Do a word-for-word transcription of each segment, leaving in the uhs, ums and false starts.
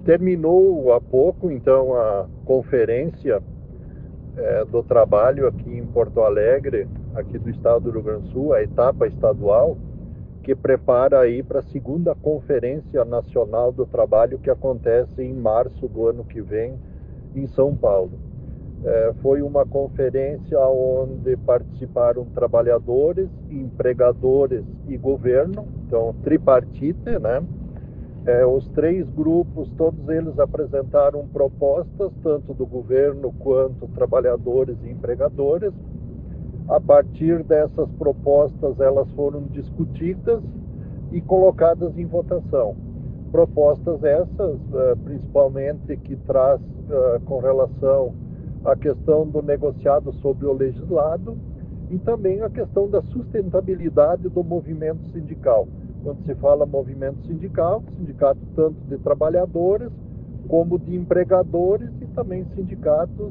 Terminou há pouco, então, a conferência é, do trabalho aqui em Porto Alegre, aqui do estado do Rio Grande do Sul, a etapa estadual, que prepara aí para a segunda Conferência Nacional do Trabalho, que acontece em março do ano que vem, em São Paulo. É, foi uma conferência onde participaram trabalhadores, empregadores e governo, então tripartite, né? É, os três grupos, todos eles apresentaram propostas, tanto do governo quanto trabalhadores e empregadores. A partir dessas propostas, elas foram discutidas e colocadas em votação. Propostas essas, principalmente, que traz com relação à questão do negociado sobre o legislado e também a questão da sustentabilidade do movimento sindical. Quando se fala movimento sindical, sindicato tanto de trabalhadores como de empregadores e também sindicatos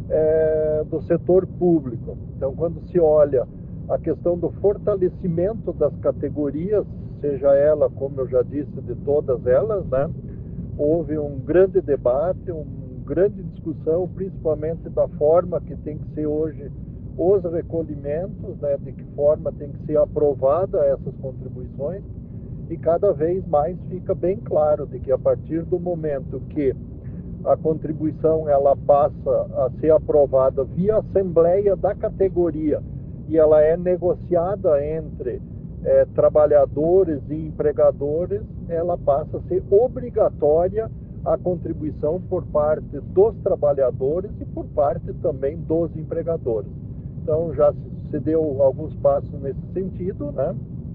é, do setor público. Então, quando se olha a questão do fortalecimento das categorias, seja ela, como eu já disse, de todas elas, né, houve um grande debate, uma grande discussão, principalmente da forma que tem que ser hoje os recolhimentos, né, de que forma tem que ser aprovada essas contribuições, e cada vez mais fica bem claro de que a partir do momento que a contribuição ela passa a ser aprovada via assembleia da categoria e ela é negociada entre é, trabalhadores e empregadores, ela passa a ser obrigatória a contribuição por parte dos trabalhadores e por parte também dos empregadores. Então já se deu alguns passos nesse sentido, né?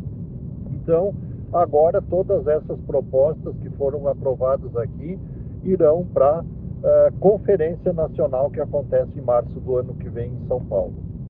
Então agora todas essas propostas que foram aprovadas aqui irão para a uh, Conferência Nacional que acontece em março do ano que vem em São Paulo.